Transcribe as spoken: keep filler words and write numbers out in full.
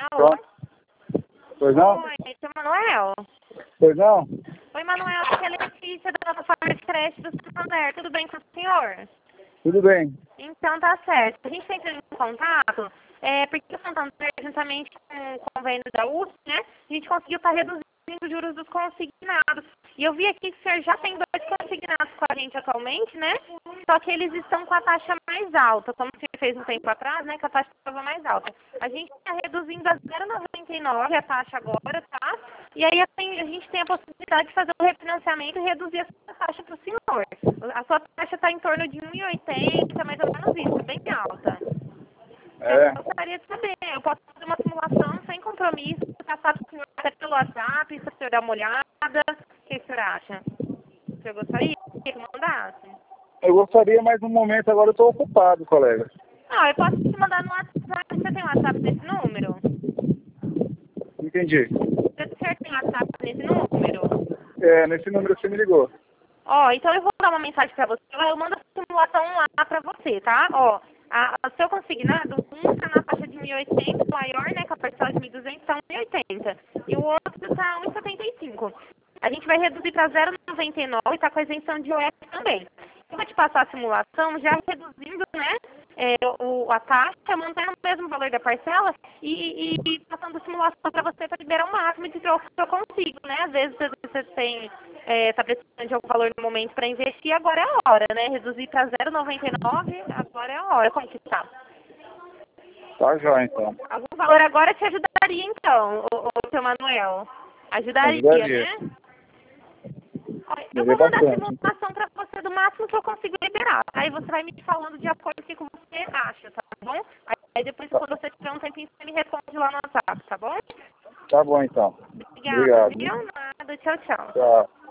Alô? Pronto. Pois não? Oi, seu Manuel. Pois não? Oi, Manuel, aqui é a Letícia da plataforma de creche do Santander. Tudo bem com o senhor? Tudo bem. Então tá certo. A gente tem em contato, é, porque o Santander, juntamente com o convênio da U S, né, a gente conseguiu estar reduzindo os juros dos consignados. E eu vi aqui que o senhor já tem dois consignados com a gente atualmente, né? Só que eles estão com a taxa mais alta, como o senhor fez um tempo atrás, né? Que a taxa estava mais alta. A gente está reduzindo a zero vírgula noventa e nove a taxa agora, tá? E aí a gente tem a possibilidade de fazer o refinanciamento e reduzir essa taxa para o senhor. A sua taxa está em torno de um real e oitenta, mais ou menos isso, bem alta. É. Eu gostaria de saber, eu posso fazer uma simulação sem compromisso, passar para o senhor até pelo WhatsApp, se o senhor dar uma olhada. O que o senhor acha? O senhor gostaria que eu mandasse? Eu gostaria, mas no momento agora eu estou ocupado, colega. Não, eu posso te mandar no WhatsApp. Você tem WhatsApp nesse número? Entendi. O senhor tem WhatsApp nesse número? É, nesse número que você me ligou. Ó, então eu vou dar uma mensagem pra você, eu mando a simulação lá pra você, tá? Ó, a, a seu consignado, um tá na faixa de mil e oitenta, o maior, né, com a parcela de mil e duzentos, tá um e oitenta. E o outro tá um e setenta e cinco. A gente vai reduzir pra zero vírgula noventa e nove e tá com a isenção de I O F também. Eu vou te passar a simulação, já reduzindo, né, é, o, a taxa, mantendo o mesmo valor da parcela e, e, e passando a simulação para você para liberar o máximo de troco que eu consigo, né? Às vezes você tem, é, tá precisando de algum valor no momento para investir, agora é a hora, né? Reduzir para zero vírgula noventa e nove, agora é a hora. Como que tá? Tá já, então. Algum valor agora te ajudaria, então, o, o seu Manuel? Ajudaria, Ajudaria. né? Olha, eu Seria vou mandar a bastante. simulação para você do máximo que eu consigo liberar. Aí você vai me falando de acordo com o que você acha, tá bom? Aí, aí depois, quando você tiver um tempinho, você me responde lá no WhatsApp, tá bom? Tá bom, então. Obrigada, Obrigado. viu? Nada. Tchau, tchau. Tchau.